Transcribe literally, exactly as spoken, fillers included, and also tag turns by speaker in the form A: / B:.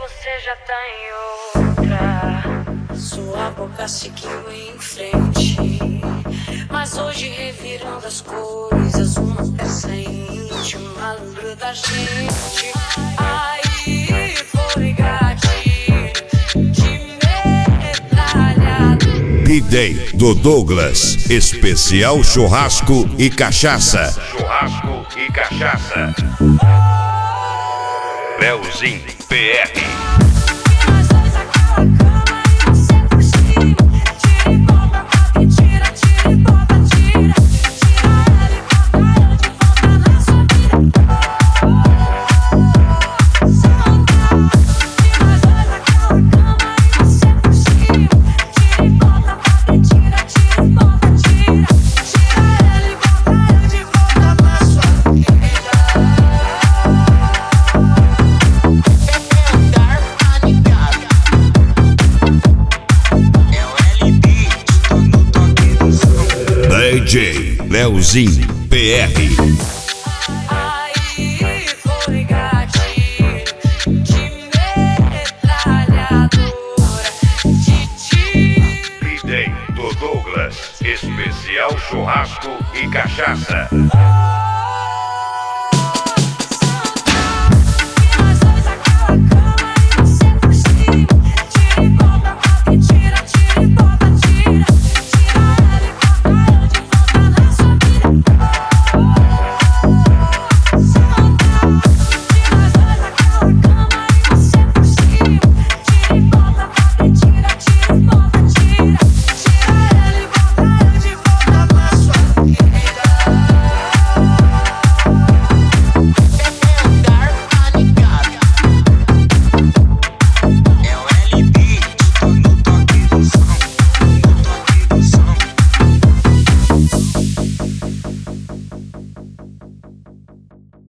A: você já tá em outra. Sua boca seguiu em frente, mas hoje revirando as coisas, uma peça íntima, lembro da gente. Aí vou ligar de, de medalha.
B: B-Day do Douglas, especial churrasco e cachaça. Churrasco e cachaça. Leozinho P R. D J Leozinho P R.